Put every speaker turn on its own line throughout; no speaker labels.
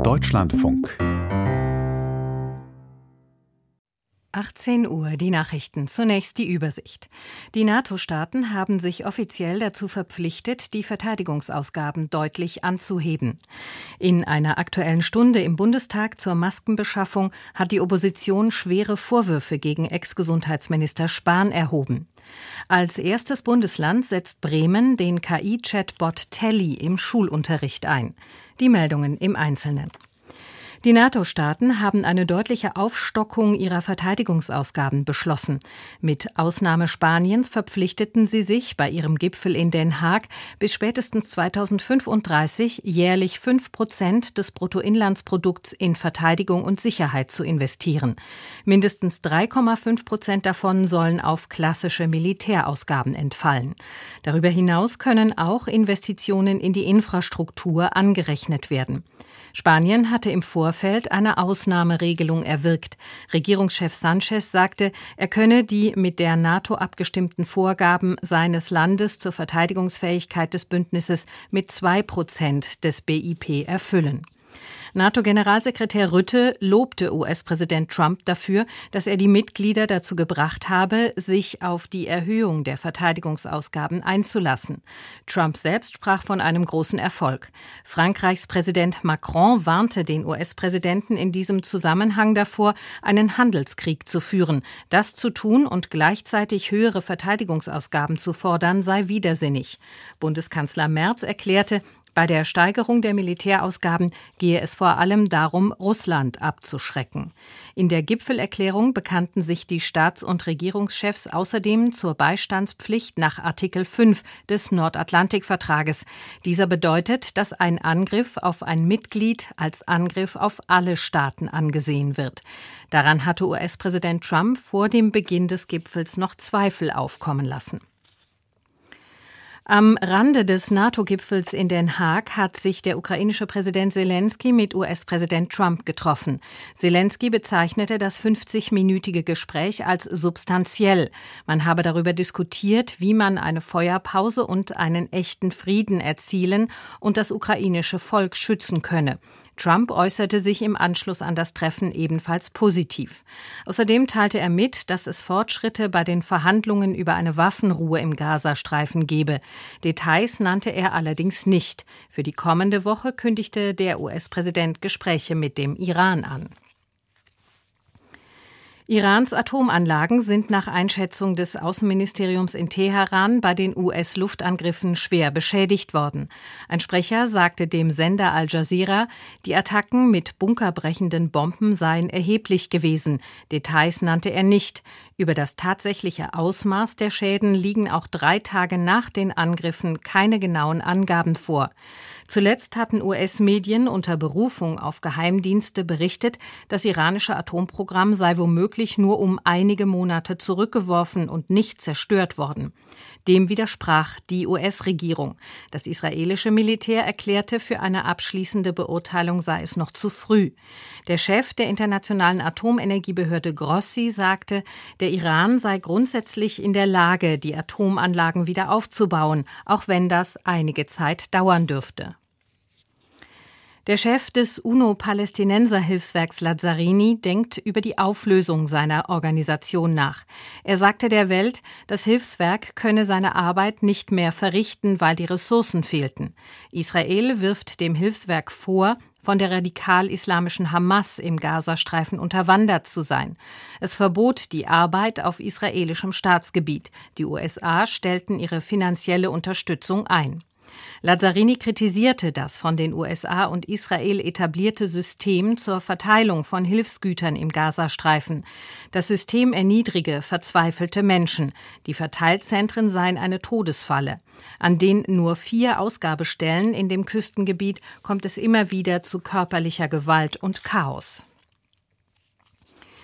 Deutschlandfunk
18 Uhr, die Nachrichten. Zunächst die Übersicht. Die NATO-Staaten haben sich offiziell dazu verpflichtet, die Verteidigungsausgaben deutlich anzuheben. In einer Aktuellen Stunde im Bundestag zur Maskenbeschaffung hat die Opposition schwere Vorwürfe gegen Ex-Gesundheitsminister Spahn erhoben. Als erstes Bundesland setzt Bremen den KI-Chatbot Telly im Schulunterricht ein. Die Meldungen im Einzelnen. Die NATO-Staaten haben eine deutliche Aufstockung ihrer Verteidigungsausgaben beschlossen. Mit Ausnahme Spaniens verpflichteten sie sich bei ihrem Gipfel in Den Haag, bis spätestens 2035 jährlich 5% des Bruttoinlandsprodukts in Verteidigung und Sicherheit zu investieren. Mindestens 3,5% davon sollen auf klassische Militärausgaben entfallen. Darüber hinaus können auch Investitionen in die Infrastruktur angerechnet werden. Spanien hatte im Vorfeld eine Ausnahmeregelung erwirkt. Regierungschef Sánchez sagte, er könne die mit der NATO abgestimmten Vorgaben seines Landes zur Verteidigungsfähigkeit des Bündnisses mit 2% des BIP erfüllen. NATO-Generalsekretär Rutte lobte US-Präsident Trump dafür, dass er die Mitglieder dazu gebracht habe, sich auf die Erhöhung der Verteidigungsausgaben einzulassen. Trump selbst sprach von einem großen Erfolg. Frankreichs Präsident Macron warnte den US-Präsidenten in diesem Zusammenhang davor, einen Handelskrieg zu führen. Das zu tun und gleichzeitig höhere Verteidigungsausgaben zu fordern, sei widersinnig. Bundeskanzler Merz erklärte, bei der Steigerung der Militärausgaben gehe es vor allem darum, Russland abzuschrecken. In der Gipfelerklärung bekannten sich die Staats- und Regierungschefs außerdem zur Beistandspflicht nach Artikel 5 des Nordatlantikvertrages. Dieser bedeutet, dass ein Angriff auf ein Mitglied als Angriff auf alle Staaten angesehen wird. Daran hatte US-Präsident Trump vor dem Beginn des Gipfels noch Zweifel aufkommen lassen. Am Rande des NATO-Gipfels in Den Haag hat sich der ukrainische Präsident Selenskyj mit US-Präsident Trump getroffen. Selenskyj bezeichnete das 50-minütige Gespräch als substanziell. Man habe darüber diskutiert, wie man eine Feuerpause und einen echten Frieden erzielen und das ukrainische Volk schützen könne. Trump äußerte sich im Anschluss an das Treffen ebenfalls positiv. Außerdem teilte er mit, dass es Fortschritte bei den Verhandlungen über eine Waffenruhe im Gazastreifen gebe. Details nannte er allerdings nicht. Für die kommende Woche kündigte der US-Präsident Gespräche mit dem Iran an. Irans Atomanlagen sind nach Einschätzung des Außenministeriums in Teheran bei den US-Luftangriffen schwer beschädigt worden. Ein Sprecher sagte dem Sender Al Jazeera, die Attacken mit bunkerbrechenden Bomben seien erheblich gewesen. Details nannte er nicht. Über das tatsächliche Ausmaß der Schäden liegen auch 3 Tage nach den Angriffen keine genauen Angaben vor. Zuletzt hatten US-Medien unter Berufung auf Geheimdienste berichtet, das iranische Atomprogramm sei womöglich nur um einige Monate zurückgeworfen und nicht zerstört worden. Dem widersprach die US-Regierung. Das israelische Militär erklärte, für eine abschließende Beurteilung sei es noch zu früh. Der Chef der Internationalen Atomenergiebehörde Grossi sagte, der Iran sei grundsätzlich in der Lage, die Atomanlagen wieder aufzubauen, auch wenn das einige Zeit dauern dürfte. Der Chef des UNO-Palästinenser-Hilfswerks Lazzarini denkt über die Auflösung seiner Organisation nach. Er sagte der Welt, das Hilfswerk könne seine Arbeit nicht mehr verrichten, weil die Ressourcen fehlten. Israel wirft dem Hilfswerk vor, von der radikal-islamischen Hamas im Gazastreifen unterwandert zu sein. Es verbot die Arbeit auf israelischem Staatsgebiet. Die USA stellten ihre finanzielle Unterstützung ein. Lazzarini kritisierte das von den USA und Israel etablierte System zur Verteilung von Hilfsgütern im Gazastreifen. Das System erniedrige verzweifelte Menschen. Die Verteilzentren seien eine Todesfalle. An den nur 4 Ausgabestellen in dem Küstengebiet kommt es immer wieder zu körperlicher Gewalt und Chaos.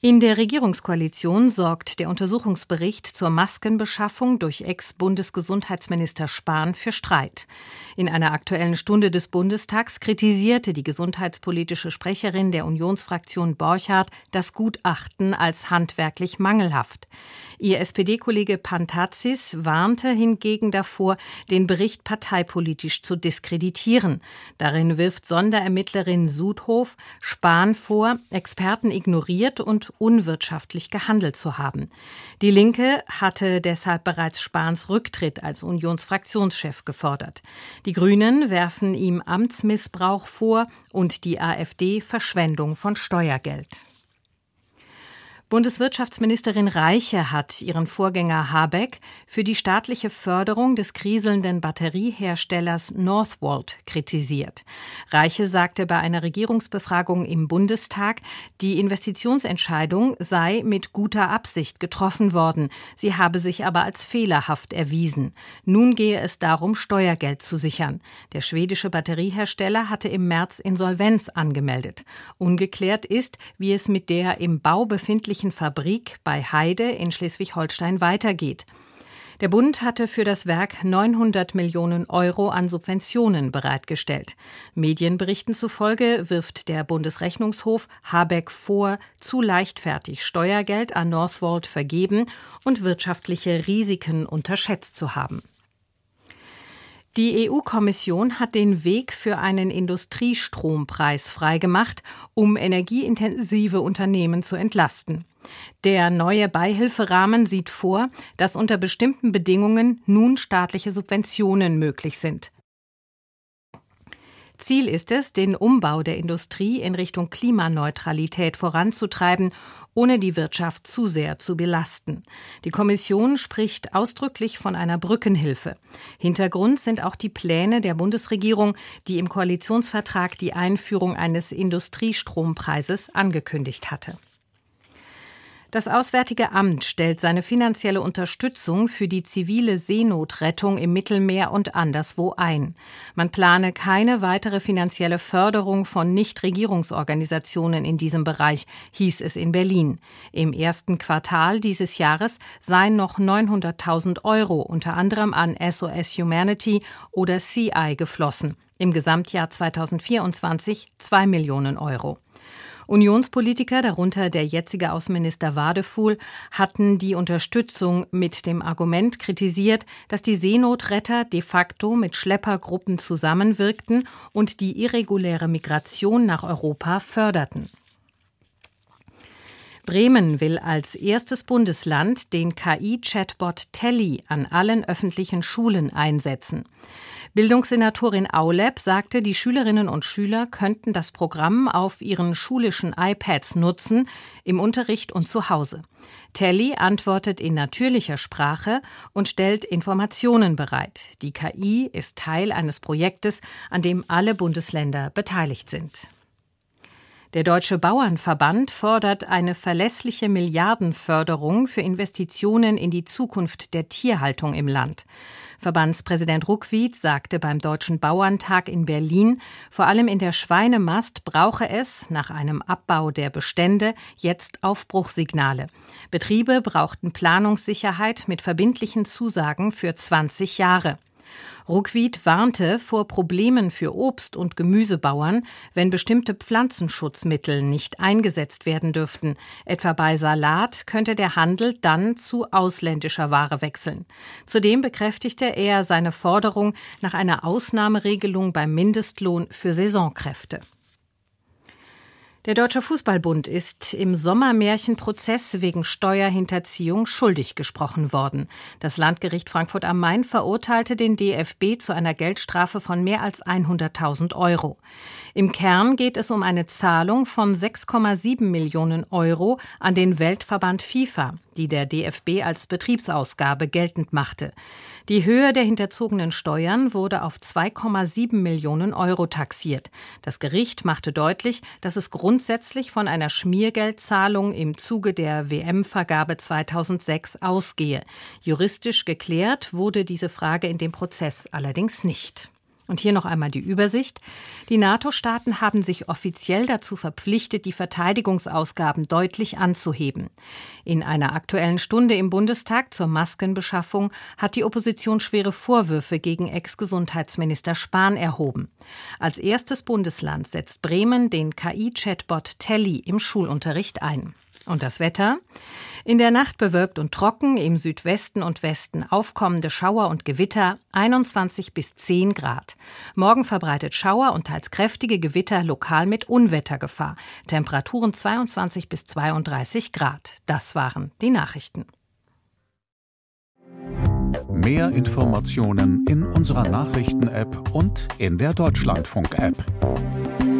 In der Regierungskoalition sorgt der Untersuchungsbericht zur Maskenbeschaffung durch Ex-Bundesgesundheitsminister Spahn für Streit. In einer Aktuellen Stunde des Bundestags kritisierte die gesundheitspolitische Sprecherin der Unionsfraktion Borchardt das Gutachten als handwerklich mangelhaft. Ihr SPD-Kollege Pantatzis warnte hingegen davor, den Bericht parteipolitisch zu diskreditieren. Darin wirft Sonderermittlerin Sudhof Spahn vor, Experten ignoriert und unwirtschaftlich gehandelt zu haben. Die Linke hatte deshalb bereits Spahns Rücktritt als Unionsfraktionschef gefordert. Die Grünen werfen ihm Amtsmissbrauch vor und die AfD Verschwendung von Steuergeld. Bundeswirtschaftsministerin Reiche hat ihren Vorgänger Habeck für die staatliche Förderung des kriselnden Batterieherstellers Northvolt kritisiert. Reiche sagte bei einer Regierungsbefragung im Bundestag, die Investitionsentscheidung sei mit guter Absicht getroffen worden, sie habe sich aber als fehlerhaft erwiesen. Nun gehe es darum, Steuergeld zu sichern. Der schwedische Batteriehersteller hatte im März Insolvenz angemeldet. Ungeklärt ist, wie es mit der im Bau befindlichen Fabrik bei Heide in Schleswig-Holstein weitergeht. Der Bund hatte für das Werk 900 Millionen Euro an Subventionen bereitgestellt. Medienberichten zufolge wirft der Bundesrechnungshof Habeck vor, zu leichtfertig Steuergeld an Northvolt vergeben und wirtschaftliche Risiken unterschätzt zu haben. Die EU-Kommission hat den Weg für einen Industriestrompreis freigemacht, um energieintensive Unternehmen zu entlasten. Der neue Beihilferahmen sieht vor, dass unter bestimmten Bedingungen nun staatliche Subventionen möglich sind. Ziel ist es, den Umbau der Industrie in Richtung Klimaneutralität voranzutreiben, ohne die Wirtschaft zu sehr zu belasten. Die Kommission spricht ausdrücklich von einer Brückenhilfe. Hintergrund sind auch die Pläne der Bundesregierung, die im Koalitionsvertrag die Einführung eines Industriestrompreises angekündigt hatte. Das Auswärtige Amt stellt seine finanzielle Unterstützung für die zivile Seenotrettung im Mittelmeer und anderswo ein. Man plane keine weitere finanzielle Förderung von Nichtregierungsorganisationen in diesem Bereich, hieß es in Berlin. Im ersten Quartal dieses Jahres seien noch 900.000 Euro unter anderem an SOS Humanity oder CI geflossen. Im Gesamtjahr 2024 2 Millionen Euro. Unionspolitiker, darunter der jetzige Außenminister Wadefuhl, hatten die Unterstützung mit dem Argument kritisiert, dass die Seenotretter de facto mit Schleppergruppen zusammenwirkten und die irreguläre Migration nach Europa förderten. Bremen will als erstes Bundesland den KI-Chatbot Telly an allen öffentlichen Schulen einsetzen. Bildungssenatorin Aulep sagte, die Schülerinnen und Schüler könnten das Programm auf ihren schulischen iPads nutzen, im Unterricht und zu Hause. Telly antwortet in natürlicher Sprache und stellt Informationen bereit. Die KI ist Teil eines Projektes, an dem alle Bundesländer beteiligt sind. Der Deutsche Bauernverband fordert eine verlässliche Milliardenförderung für Investitionen in die Zukunft der Tierhaltung im Land. Verbandspräsident Ruckwied sagte beim Deutschen Bauerntag in Berlin, vor allem in der Schweinemast brauche es, nach einem Abbau der Bestände, jetzt Aufbruchssignale. Betriebe brauchten Planungssicherheit mit verbindlichen Zusagen für 20 Jahre. Ruckwied warnte vor Problemen für Obst- und Gemüsebauern, wenn bestimmte Pflanzenschutzmittel nicht eingesetzt werden dürften. Etwa bei Salat könnte der Handel dann zu ausländischer Ware wechseln. Zudem bekräftigte er seine Forderung nach einer Ausnahmeregelung beim Mindestlohn für Saisonkräfte. Der Deutsche Fußballbund ist im Sommermärchenprozess wegen Steuerhinterziehung schuldig gesprochen worden. Das Landgericht Frankfurt am Main verurteilte den DFB zu einer Geldstrafe von mehr als 100.000 Euro. Im Kern geht es um eine Zahlung von 6,7 Millionen Euro an den Weltverband FIFA, die der DFB als Betriebsausgabe geltend machte. Die Höhe der hinterzogenen Steuern wurde auf 2,7 Millionen Euro taxiert. Das Gericht machte deutlich, dass es grundsätzlich von einer Schmiergeldzahlung im Zuge der WM-Vergabe 2006 ausgehe. Juristisch geklärt wurde diese Frage in dem Prozess allerdings nicht. Und hier noch einmal die Übersicht. Die NATO-Staaten haben sich offiziell dazu verpflichtet, die Verteidigungsausgaben deutlich anzuheben. In einer Aktuellen Stunde im Bundestag zur Maskenbeschaffung hat die Opposition schwere Vorwürfe gegen Ex-Gesundheitsminister Spahn erhoben. Als erstes Bundesland setzt Bremen den KI-Chatbot Telly im Schulunterricht ein. Und das Wetter? In der Nacht bewölkt und trocken, im Südwesten und Westen aufkommende Schauer und Gewitter, 21 bis 10 Grad. Morgen verbreitet Schauer und teils kräftige Gewitter, lokal mit Unwettergefahr. Temperaturen 22 bis 32 Grad. Das waren die Nachrichten.
Mehr Informationen in unserer Nachrichten-App und in der Deutschlandfunk-App.